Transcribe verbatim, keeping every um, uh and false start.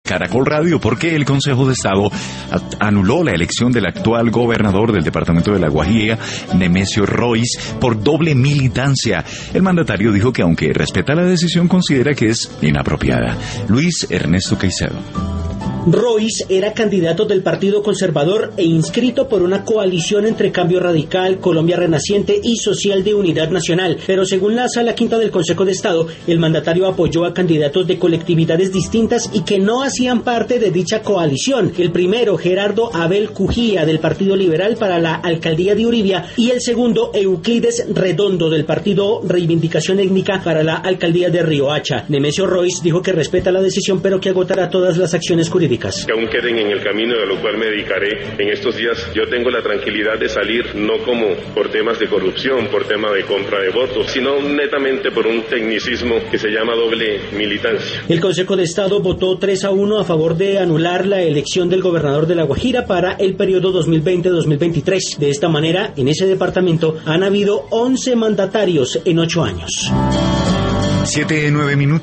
Caracol Radio, porque el Consejo de Estado anuló la elección del actual gobernador del departamento de La Guajira, Nemesio Royce, por doble militancia. El mandatario dijo que aunque respeta la decisión, considera que es inapropiada. Luis Ernesto Caicedo. Royce era candidato del Partido Conservador e inscrito por una coalición entre Cambio Radical, Colombia Renaciente y Social de Unidad Nacional, pero según la Sala Quinta del Consejo de Estado, el mandatario apoyó a candidatos de colectividades distintas y que no hacían parte de dicha coalición. El primero, Gerardo Abel Cujía, del Partido Liberal para la alcaldía de Uribia, y el segundo, Euclides Redondo, del Partido Reivindicación Étnica para la alcaldía de Riohacha. Nemesio Royce dijo que respeta la decisión, pero que agotará todas las acciones jurídicas. Que aún queden en el camino, de lo cual me dedicaré en estos días. Yo tengo la tranquilidad de salir no como por temas de corrupción, por tema de compra de votos, sino netamente por un tecnicismo que se llama doble militancia. El Consejo de Estado votó tres a uno a favor de anular la elección del gobernador de La Guajira para el periodo dos mil veinte a dos mil veintitrés. De esta manera, en ese departamento han habido once mandatarios en ocho años. Siete, nueve minutos.